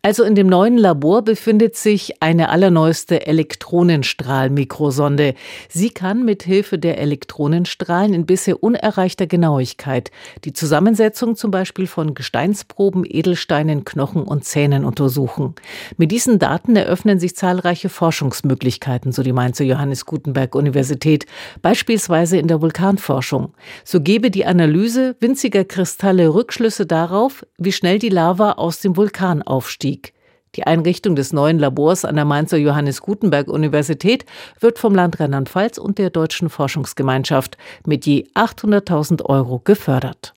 Also in dem neuen Labor befindet sich eine allerneueste Elektronenstrahlmikrosonde. Sie kann mit Hilfe der Elektronenstrahlen in bisher unerreichter Genauigkeit die Zusammensetzung zum Beispiel von Gesteinsproben, Edelsteinen, Knochen und Zähnen untersuchen. Mit diesen Daten eröffnen sich zahlreiche Forschungsmöglichkeiten, so die Mainzer Johannes Gutenberg Universität, beispielsweise in der Vulkanforschung. So gebe die Analyse winziger Kristalle Rückschlüsse darauf, wie schnell die Lava aus dem Vulkan aufstieg. Die Einrichtung des neuen Labors an der Mainzer Johannes Gutenberg Universität wird vom Land Rheinland-Pfalz und der Deutschen Forschungsgemeinschaft mit je 800.000 € gefördert.